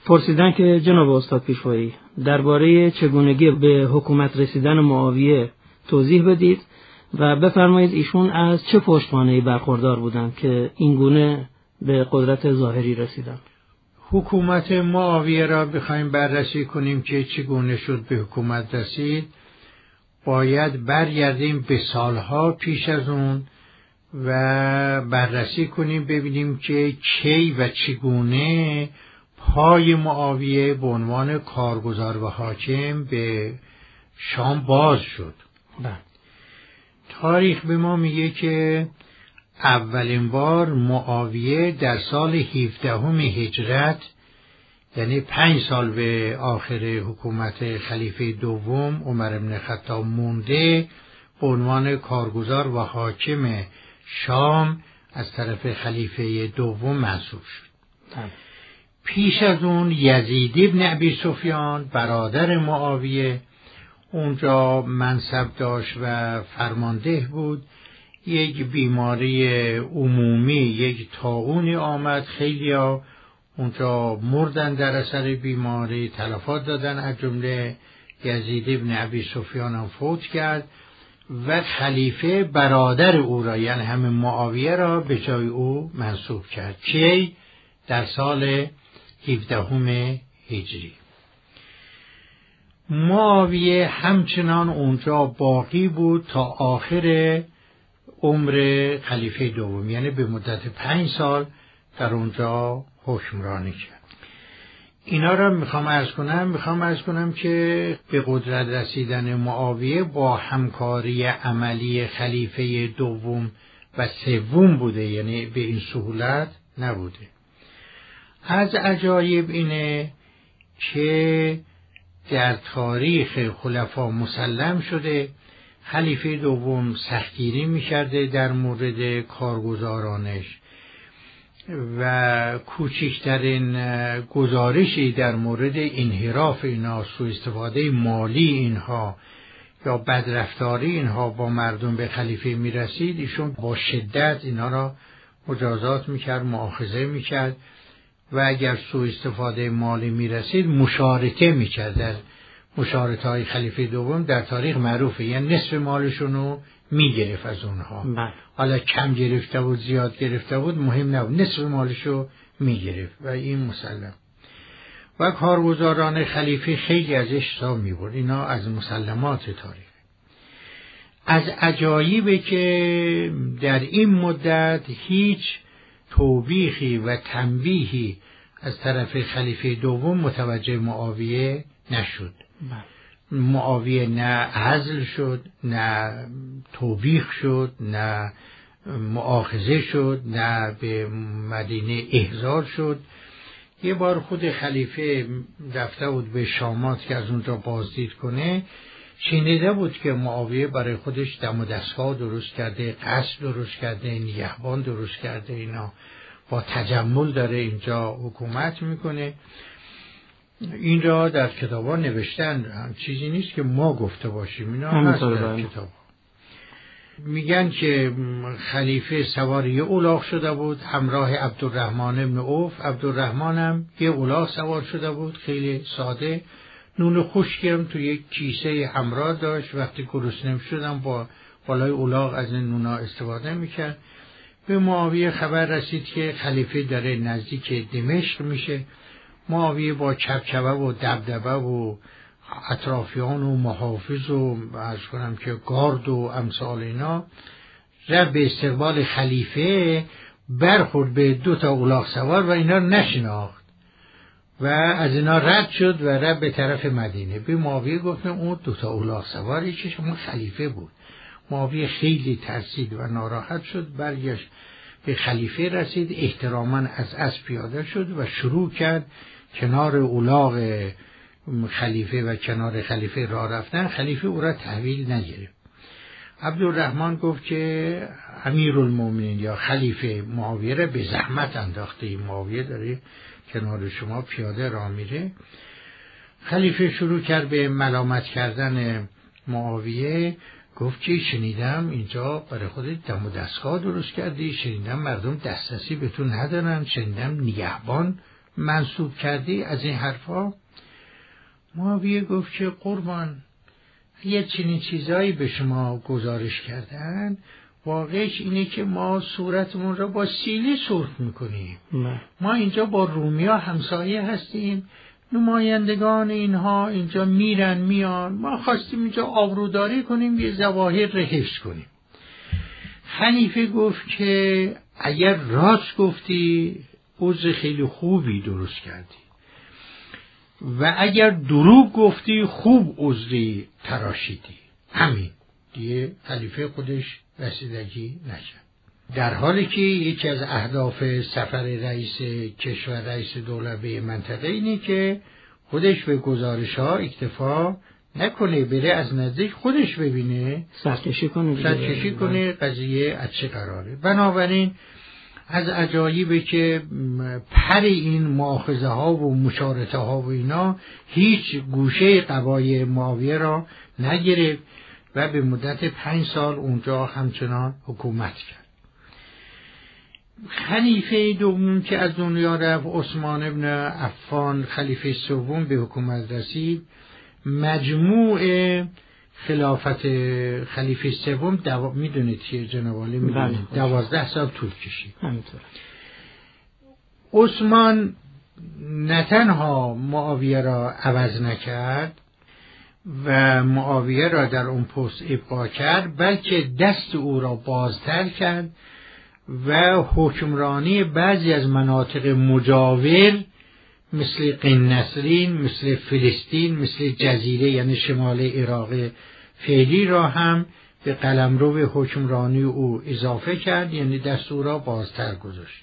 پرسیدن که جناب استاد پیشوایی درباره چگونگی به حکومت رسیدن معاویه توضیح بدید و بفرمایید ایشون از چه پشتوانه‌ای برخوردار بودند که اینگونه به قدرت ظاهری رسیدند. حکومت معاویه را بخوایم بررسی کنیم که چگونه شد به حکومت رسید، باید برگردیم به سالها پیش از اون و بررسی کنیم ببینیم که کی و چگونه پای معاویه به عنوان کارگزار و حاکم به شام باز شد. تاریخ به ما میگه که اولین بار معاویه در سال 17 هجرت، یعنی 5 سال به آخر حکومت خلیفه دوم عمر بن خطاب مونده، به عنوان کارگزار و حاکم شام از طرف خلیفه دوم منصوب شد. پیش از اون یزید بن ابی سفیان برادر معاویه اونجا منصب داشت و فرمانده بود. یک بیماری عمومی، یک طاعونی آمد، خیلیا اونجا مردن در اثر بیماری، تلفات دادن، از جمله یزید بن ابی سفیان هم فوت کرد و خلیفه برادر او را، یعنی همه معاویه را، به جای او منصوب کرد. کی؟ در سال 17 هجری. معاویه همچنان اونجا باقی بود تا آخر عمر خلیفه دوم، یعنی به مدت 5 سال در اونجا حکمرانی کرد. اینا را میخوام عرض کنم که به قدرت رسیدن معاویه با همکاری عملی خلیفه دوم و سوم بوده، یعنی به این سهولت نبوده. از عجایب اینه که در تاریخ خلفا مسلم شده خلیفه دوم سختگیری می‌کرده در مورد کارگزارانش و کوچکترین گزارشی در مورد انحراف اینا، سوء استفاده مالی اینها یا بدرفتاری اینها با مردم به خلیفه میرسید، ایشون با شدت اینا را مجازات میکرد، مؤاخذه میکرد و اگر سوء استفاده مالی میرسید مشارکه میکرد. در مشارکه های خلیفه دوم در تاریخ معروفه، یعنی نصف مالشونو میگرفت از اونها. حالا کم گرفته بود زیاد گرفته بود مهم نبود، نصف مالشو میگرفت و این مسلم. و کارگزاران خلیفه خیلی ازش حساب میبرد. اینا از مسلمات تاریخ. از عجایبه که در این مدت هیچ توبیخی و تنبیهی از طرف خلیفه دوم متوجه معاویه نشد. معاویه نه عزل شد، نه توبیخ شد، نه مؤاخذه شد، نه به مدینه احضار شد. یه بار خود خلیفه رفته بود به شامات که از اونجا بازدید کنه، شنیده بود که معاویه برای خودش دم و دستگاه درست کرده، قصر درست کرده، نگهبان درست کرده، اینا با تجمل داره اینجا حکومت میکنه. این را در کتابا نوشتن، هم چیزی نیست که ما گفته باشیم، اینا هست در کتابا. میگن که خلیفه سوار یه الاغ شده بود همراه عبدالرحمن ابن عوف. عبدالرحمن هم یه الاغ سوار شده بود، خیلی ساده. نون خشکی هم تو یک کیسه همراه داشت. وقتی گرسنه شدن با بالای الاغ از این نونا استفاده میکرد. به معاویه خبر رسید که خلیفه داره نزدیک دمشق میشه. معاویه با چبچبه و دبدبه و اطرافیان و محافظ و عرض کنم که گارد و امثال اینا رفت به استقبال خلیفه، برخورد به 2 الاغ سوار و اینا نشناخت و از اینا رد شد و رفت به طرف مدینه. به معاویه گفتم اون 2 الاغ سواری که شما خلیفه بود. معاویه خیلی ترسید و ناراحت شد، برگشت به خلیفه رسید، احتراما از اسب پیاده شد و شروع کرد کنار الاغ خلیفه و کنار خلیفه راه رفتن. خلیفه او را تحویل نگرفت. عبدالرحمن گفت که امیرالمومنین یا خلیفه معاویه را به زحمت انداخته، معاویه داره کنار شما پیاده راه میره. خلیفه شروع کرد به ملامت کردن معاویه. گفت که شنیدم اینجا برای خودت دم و دستگاه درست کردی، شنیدم مردم دسترسی به تو ندارن، شنیدم نگهبان منسوب کردی از این حرفا. معاویه گفت که قربان، یه چنین چیزایی به شما گزارش کردن، واقعش اینه که ما صورتمون را با سیلی سرخ میکنیم. ما اینجا با رومیا همسایه هستیم، نمایندگان اینها اینجا میرن میان، ما خواستیم اینجا آبروداری کنیم، یه ظواهر را حفظ کنیم. خلیفه گفت که اگر راست گفتی عذر خیلی خوبی درست کردی و اگر دروغ گفتی خوب عذری تراشیدی. همین دیگه خلیفه خودش رسیدگی نکرد. در حالی که یکی از اهداف سفر رئیس کشور، رئیس دولت به منطقه اینه که خودش به گزارش ها اکتفا نکنه، بره از نزدیک خودش ببینه، سرکشی کنه قضیه از چه قراره. بنابراین از عجایبه که پر این مؤاخذه ها و مشارطه ها و اینا هیچ گوشه قبای معاویه را نگرفت و به مدت 5 سال اونجا همچنان حکومت کرد. خلیفه دوم که از دنیا رفت، عثمان ابن عفان، خلیفه سوم به حکومت رسید. مجموع خلافت خلیفه سوم میدونید که جناب عالی میدونید 12 سال طول کشید. همینطور عثمان نه تنها معاویه را عوض نکرد و معاویه را در اون پست ابقا کرد، بلکه دست او را بازتر کرد و حکمرانی بعضی از مناطق مجاور مثل قنسرین، مثل فلسطین، مثل جزیره یعنی شمال عراق فعلی را هم به قلمرو حکمرانی او اضافه کرد، یعنی دست او را بازتر گذاشت.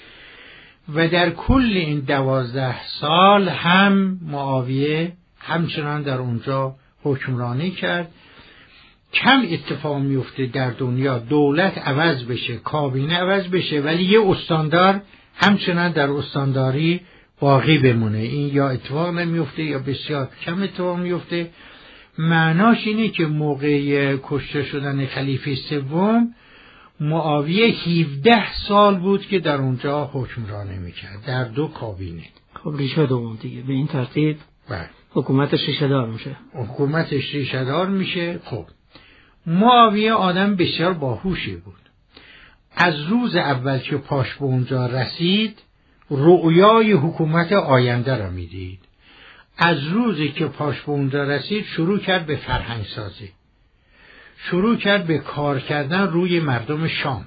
و در کل این 12 سال هم معاویه همچنان در اونجا حکمرانی کرد. کم اتفاق میفته در دنیا دولت عوض بشه، کابینه عوض بشه، ولی یه استاندار همچنان در استانداری باقی بمونه. این یا اتفاق نمیفته یا بسیار کم اتفاق میفته. معناش اینه که موقع کشته شدن خلیفه سوم معاویه 17 سال بود که در اونجا حکمرانی میکرد در 2 کابینه. خب ریشه دوم دیگه به این ترتیب حکومتش ریشه دار میشه. خب معاویه آدم بسیار باهوشی بود. از روز اول که پاش به اونجا رسید رؤیای حکومت آینده را میدید. از روزی که پاش به اونجا رسید شروع کرد به فرهنگ سازی، شروع کرد به کار کردن روی مردم شام.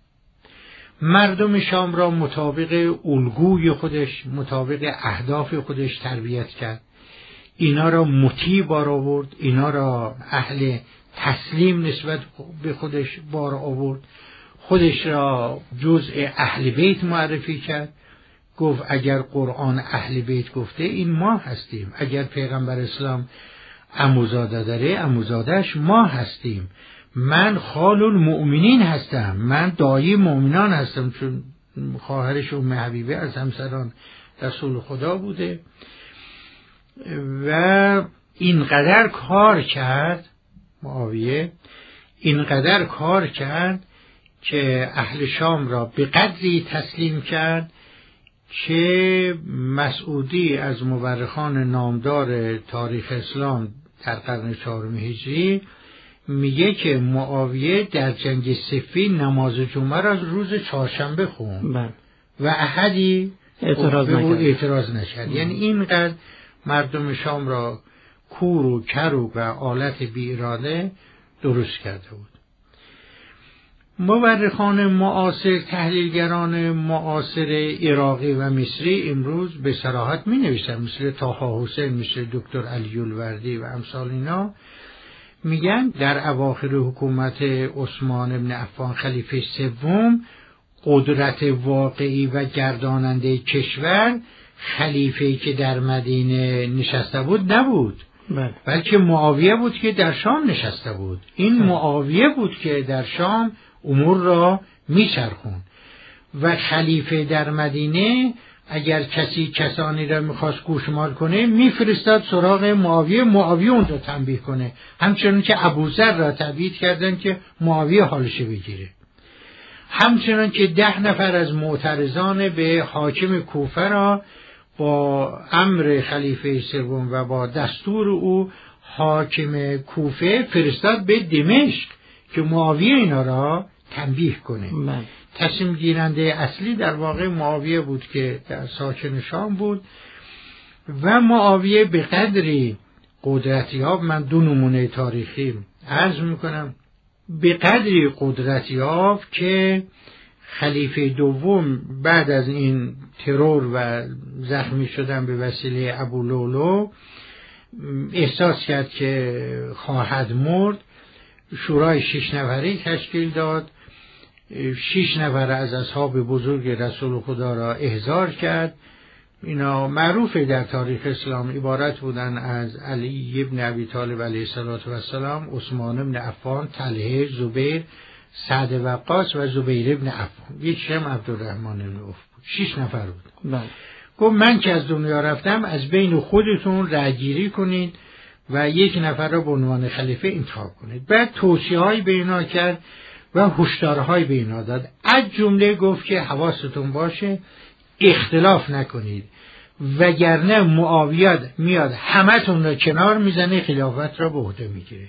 مردم شام را مطابق الگوی خودش، مطابق اهداف خودش تربیت کرد. اینا را مطیع بار آورد، اینا را اهل تسلیم نسبت به خودش بار آورد، خودش را جزء اهل بیت معرفی کرد. گفت اگر قرآن اهل بیت گفته این ما هستیم، اگر پیغمبر اسلام عموزاده داره عموزادهش ما هستیم، من خال المؤمنین هستم، من دایی مؤمنان هستم، چون خواهرش ام حبیبه از همسران رسول خدا بوده. و اینقدر کار کرد معاویه، اینقدر کار کرد که اهل شام را به قدری تسلیم کرد که مسعودی از مورخان نامدار تاریخ اسلام در قرن 4 هجری میگه که معاویه در جنگ صفین نماز جمعه را روز چهارشنبه خوند و احدی اعتراض نکرد. یعنی اینقدر مردم شام را کور و کر و آلت بی اراده درست کرده بود. مورخان معاصر، تحلیلگران معاصر عراقی و مصری امروز به صراحت می نوشتن، مثل طه حسین، مثل دکتر علی الوردی و امثال اینا، میگن در اواخر حکومت عثمان ابن عفان خلیفه سوم قدرت واقعی و گرداننده کشور خلیفه‌ای که در مدینه نشسته بود نبود، بلکه معاویه بود که در شام نشسته بود. این معاویه بود که در شام امور را میچرخوند و خلیفه در مدینه اگر کسانی را میخواست گوشمال کنه میفرستاد سراغ معاویه، معاویه اون را تنبیه کنه، همچنان که ابوذر را تبعید کردن که معاویه حالش بگیره، همچنان که 10 نفر از معترضان به حاکم کوفه را با امر خلیفه سوم و با دستور او حاکم کوفه فرستاد به دمشق که معاویه اینا را تنبیه کنه. تصمیم گیرنده اصلی در واقع معاویه بود که در ساکن شام بود و معاویه به قدری قدرتیاب، من دو نمونه تاریخی عرض میکنم، به قدری قدرتیاب که خلیفه دوم بعد از این ترور و زخمی شدن به وسیله ابولولو احساس کرد که خواهد مرد. شورای 6 نفری تشکیل داد، 6 نفر از اصحاب بزرگ رسول خدا را احضار کرد. اینا معروفه در تاریخ اسلام، عبارت بودن از علی ابن ابی طالب علیه السلام، عثمان ابن عفان، طلحه، زبیر، سعد وقاص و زبیر ابن عفان. یکیش هم عبدالرحمن ابن عوف بود. 6 نفر بود. گفت من که از دنیا رفتم از بین خودتون رأی‌گیری کنید و یک نفر را به عنوان خلیفه انتخاب کنید. بعد توصیه‌های به اینا کرد و هشدارهای به اینا داد. از جمله گفت که حواستون باشه اختلاف نکنید وگرنه معاویه میاد همتون را کنار میزنه، خلافت را به عهده میگیره.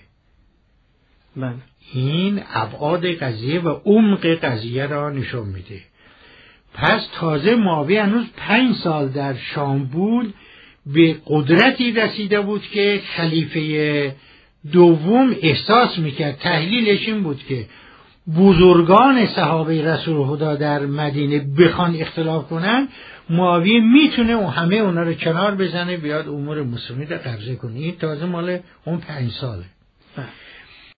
این ابعاد قضیه و عمق قضیه را نشون میده. پس تازه معاویه هنوز 5 سال در شام بود، به قدرتی رسیده بود که خلیفه دوم احساس میکرد. تحلیلش این بود که بزرگان صحابه رسول خدا در مدینه بخوان اختلاف کنن، معاویه میتونه همه اونا رو کنار بزنه بیاد امور مسلمین رو قبضه کنه. این تازه مال اون 5 ساله.